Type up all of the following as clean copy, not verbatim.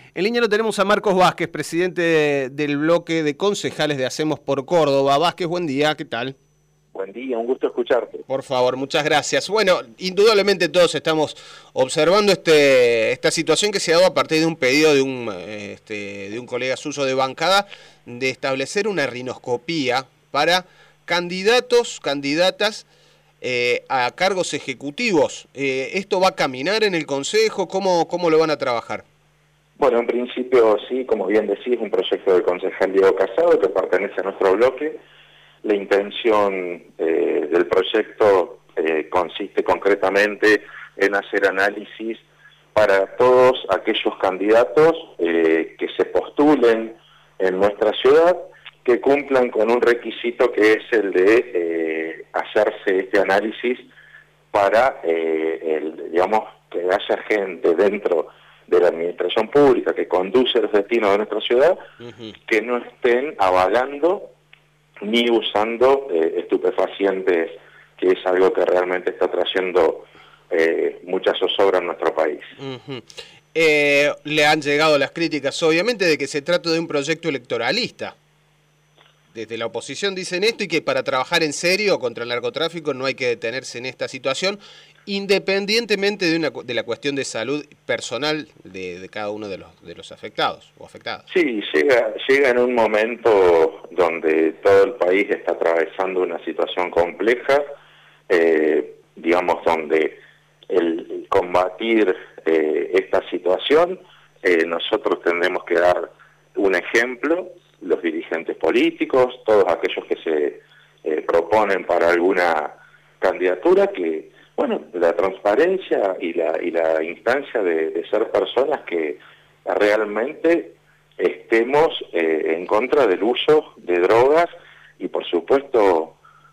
En línea lo tenemos a Marcos Vázquez, presidente del bloque de concejales de Hacemos por Córdoba. Vázquez, buen día, ¿qué tal? Buen día, un gusto escucharte. Por favor, muchas gracias. Bueno, indudablemente todos estamos observando esta situación que se ha dado a partir de un pedido de un colega suyo de bancada de establecer una rinoscopía para candidatos, candidatas a cargos ejecutivos. ¿Esto va a caminar en el Consejo? ¿Cómo lo van a trabajar? Bueno, en principio sí, como bien decís, es un proyecto del concejal Diego Casado que pertenece a nuestro bloque. La intención del proyecto consiste concretamente en hacer análisis para todos aquellos candidatos que se postulen en nuestra ciudad, que cumplan con un requisito que es el de hacerse este análisis para, digamos, que haya gente dentro de la administración pública que conduce los destinos de nuestra ciudad, que no estén avalando ni usando estupefacientes, que es algo que realmente está trayendo mucha zozobra en nuestro país. Le han llegado las críticas, obviamente, de que se trata de un proyecto electoralista. Desde la oposición dicen esto y que para trabajar en serio contra el narcotráfico no hay que detenerse en esta situación, independientemente de la cuestión de salud personal de cada uno de los afectados o afectadas. Sí, llega en un momento donde todo el país está atravesando una situación compleja, digamos, donde el combatir esta situación, nosotros tendremos que dar un ejemplo, los dirigentes políticos, todos aquellos que se proponen para alguna candidatura, que, bueno, la transparencia y la instancia de ser personas que realmente estemos en contra del uso de drogas y, por supuesto,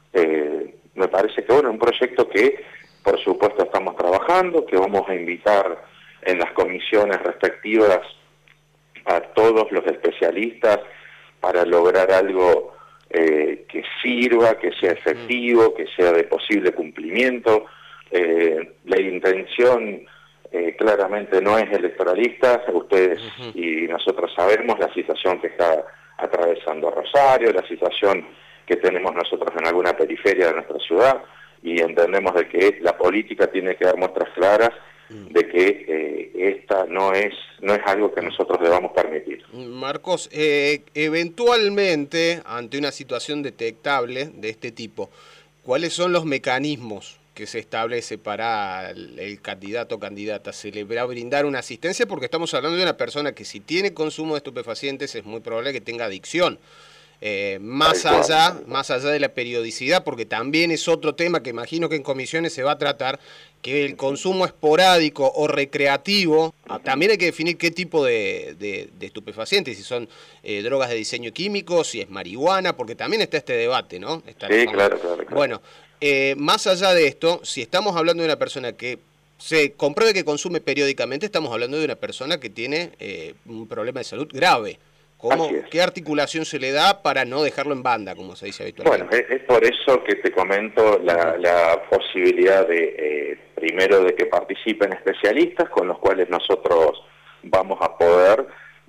me parece que, bueno, un proyecto que, por supuesto, estamos trabajando, que vamos a invitar en las comisiones respectivas a todos los especialistas para lograr algo que sirva, que sea efectivo, que sea de posible cumplimiento. La intención claramente no es electoralista. Ustedes y nosotros sabemos la situación que está atravesando Rosario, la situación que tenemos nosotros en alguna periferia de nuestra ciudad, y entendemos de que la política tiene que dar muestras claras de que esta no es algo que nosotros debamos permitir. Marcos, eventualmente, ante una situación detectable de este tipo, ¿cuáles son los mecanismos que se establece para el candidato o candidata? ¿Se le va a brindar una asistencia? Porque estamos hablando de una persona que, si tiene consumo de estupefacientes, es muy probable que tenga adicción. Más allá de la periodicidad, porque también es otro tema que imagino que en comisiones se va a tratar, que el consumo esporádico o recreativo, también hay que definir qué tipo de estupefacientes, si son drogas de diseño químico, si es marihuana, porque también está este debate, ¿no? Sí, claro. Bueno, más allá de esto, si estamos hablando de una persona que se compruebe que consume periódicamente, estamos hablando de una persona que tiene un problema de salud grave. ¿Qué articulación se le da para no dejarlo en banda, como se dice habitualmente? Bueno, es por eso que te comento la posibilidad de, primero, de que participen especialistas con los cuales nosotros vamos a poder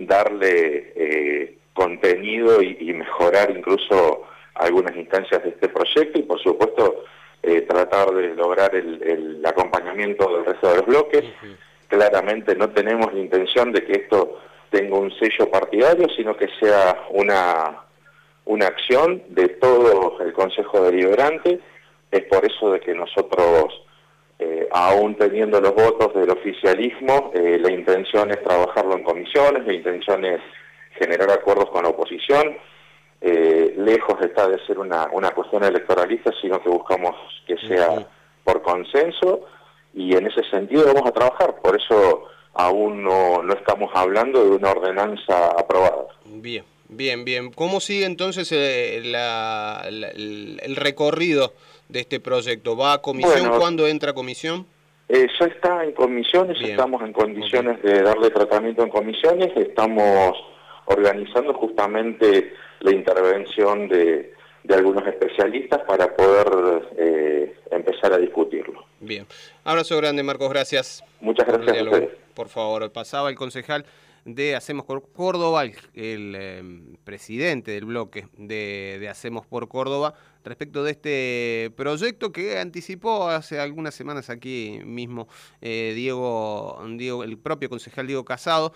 darle contenido y mejorar incluso algunas instancias de este proyecto, y por supuesto tratar de lograr el acompañamiento del resto de los bloques. Claramente no tenemos la intención de que esto tenga un sello partidario, sino que sea una acción de todo el Consejo Deliberante. Es por eso de que nosotros, aún teniendo los votos del oficialismo, la intención es trabajarlo en comisiones, la intención es generar acuerdos con la oposición. Lejos está de ser una cuestión electoralista, sino que buscamos que sea por consenso, y en ese sentido vamos a trabajar. Por eso aún no estamos hablando de una ordenanza aprobada. Bien. ¿Cómo sigue entonces el recorrido de este proyecto? ¿Va a comisión? Bueno, ¿cuándo entra a comisión? Ya está en comisiones. Bien. Estamos en condiciones de darle tratamiento en comisiones. Estamos organizando justamente la intervención de algunos especialistas para poder empezar a discutirlo. Bien. Abrazo grande, Marcos, gracias. Muchas gracias a ustedes. Por favor, pasaba el concejal de Hacemos por Córdoba, el presidente del bloque de Hacemos por Córdoba, respecto de este proyecto que anticipó hace algunas semanas aquí mismo Diego, el propio concejal Diego Casado,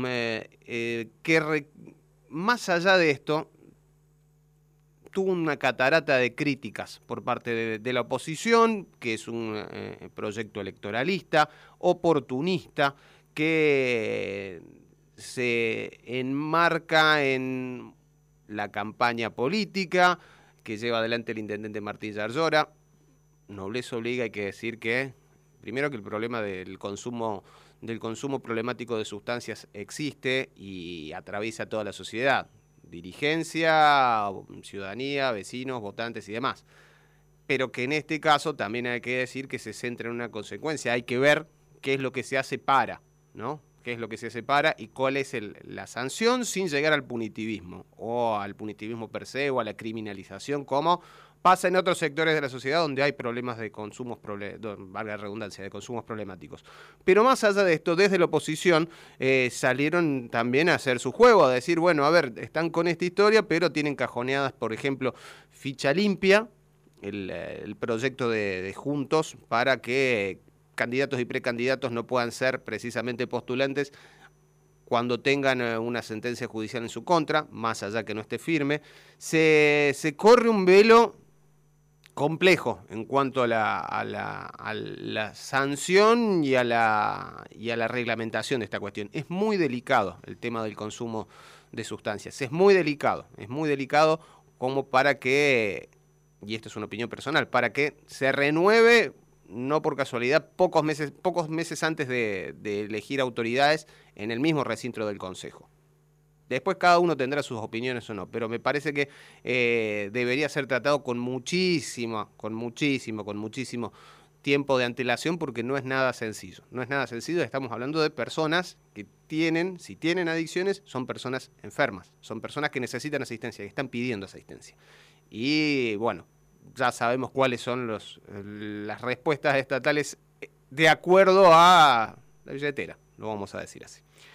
más allá de esto, tuvo una catarata de críticas por parte de la oposición, que es un proyecto electoralista, oportunista, que se enmarca en la campaña política que lleva adelante el intendente Martín Yarlora. Nobleza obliga, hay que decir que, primero, que el problema del consumo problemático de sustancias existe y atraviesa toda la sociedad. Dirigencia, ciudadanía, vecinos, votantes y demás. Pero que en este caso también hay que decir que se centra en una consecuencia. Hay que ver qué es lo que se hace para, ¿no? Qué es lo que se hace para y cuál es la sanción sin llegar al punitivismo, o al punitivismo per se, o a la criminalización, como pasa en otros sectores de la sociedad donde hay problemas de consumos, valga la redundancia, de consumos problemáticos. Pero más allá de esto, desde la oposición salieron también a hacer su juego, a decir, bueno, a ver, están con esta historia, pero tienen cajoneadas, por ejemplo, ficha limpia, el proyecto de Juntos para que candidatos y precandidatos no puedan ser precisamente postulantes cuando tengan una sentencia judicial en su contra, más allá que no esté firme. Se corre un velo complejo en cuanto a la sanción y a la reglamentación de esta cuestión. Es muy delicado el tema del consumo de sustancias, es muy delicado como para que, y esto es una opinión personal, para que se renueve, no por casualidad, pocos meses antes de elegir autoridades en el mismo recinto del Consejo. Después cada uno tendrá sus opiniones o no, pero me parece que debería ser tratado con muchísimo tiempo de antelación, porque no es nada sencillo. No es nada sencillo, estamos hablando de personas que si tienen adicciones, son personas enfermas, son personas que necesitan asistencia, que están pidiendo asistencia. Y bueno, ya sabemos cuáles son las respuestas estatales de acuerdo a la billetera, lo vamos a decir así.